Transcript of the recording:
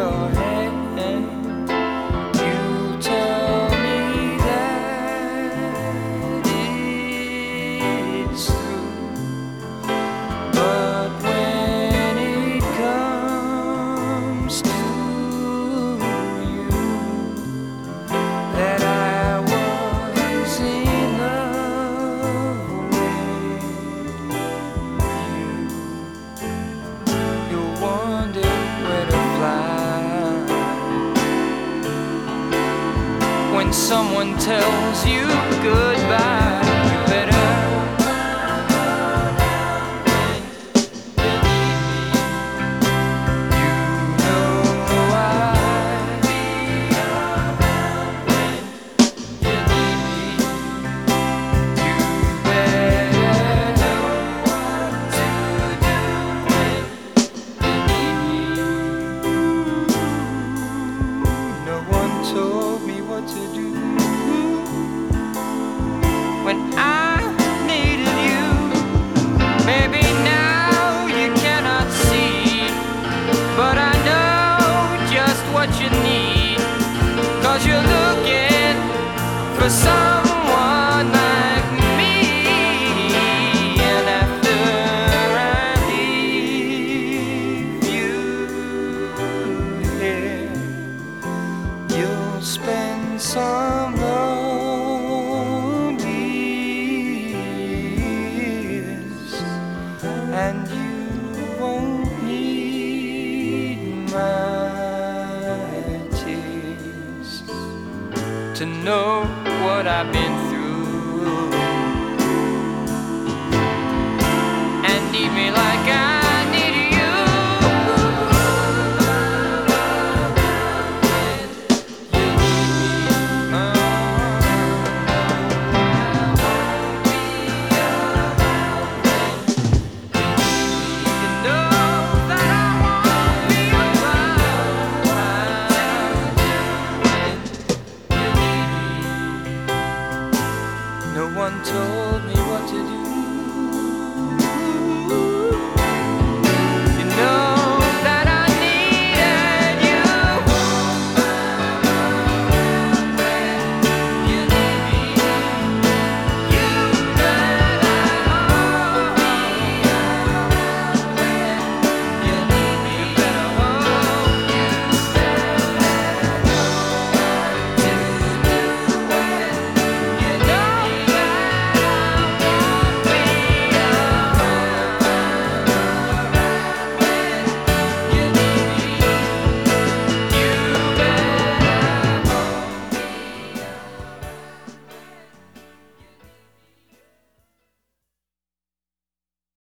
your hand. You tell me that it's true, but when it comes to you, that I was in love with you, you'll wonder where to fly when someone tells you goodbye. You better told me what to do when I needed you. Maybe now you cannot see, but I know just what you need, 'cause you're looking for someone like me. And after I leave you here, you'll spend some lonely years, and you won't need my tears to know what I've been through.